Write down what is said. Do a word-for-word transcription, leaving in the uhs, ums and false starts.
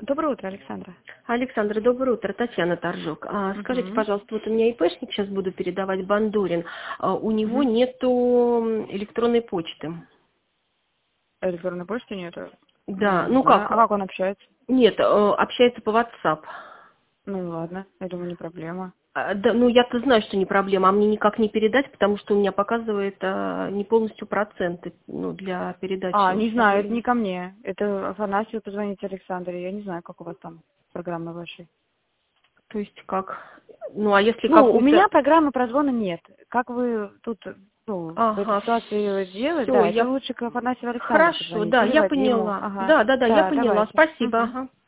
Доброе утро, Александра. Александра, доброе утро. Татьяна Торжок. А, скажите, Мгм. пожалуйста, вот у меня ИПшник, сейчас буду передавать Бандурин. А, у него Мгм. нету электронной почты. Электронной почты нету. Да, М, Не ну знаю. как? А как он общается? Нет, э, общается по WhatsApp. Ну ладно, я думаю, не проблема. А, да, ну я-то знаю, что не проблема, а мне никак не передать, потому что у меня показывает а, не полностью проценты, ну, для передачи А, не знаю, это не информации. ко мне. Это Афанасию позвоните Александре. Я не знаю, как у вас там программы вашей. То есть как? Ну, а если Ну, у меня какую-то... программы прозвона нет. Как вы тут, ну, в этой Ага, ситуации делать? все, Да, это я... лучше к Афанасию Александре Хорошо, позвонить да, или я Вадиму. поняла. Ага. Да, да, да, я Да, поняла. давайте. Спасибо, Мгм. ага.